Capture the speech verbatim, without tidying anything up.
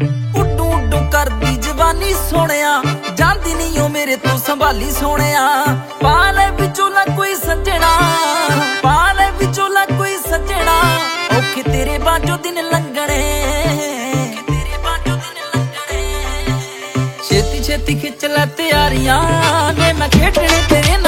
ਉੱਡੂ ਉੱਡੂ ਕਰਦੀ ਜਵਾਨੀ ਸੋਹਣਿਆ, ਜਾਂਦੀ ਨੀ ਓ ਮੇਰੇ ਤੋਂ ਸੰਭਾਲੀ ਸੋਹਣਿਆ। ਪਾ ਲੈ ਵਿਚੋਲਾ ਕੋਈ ਸੱਜਣਾ, ਪਾ ਲੈ ਵਿਚੋਲਾ ਕੋਈ ਸੱਜਣਾ, ਔਖੇ ਤੇਰੇ ਬਾਝੋਂ ਦਿਨ ਲੰਘਣੇ, ਤੇਰੇ ਬਾਝੋਂ ਦਿਨ ਲੰਘਣੇ। ਛੇਤੀ ਛੇਤੀ ਖਿੱਚ ਲੈ ਤਿਆਰੀਆਂ ਨੇ, ਮੈਂ ਖੇਡਣੇ ਤੇਰੇ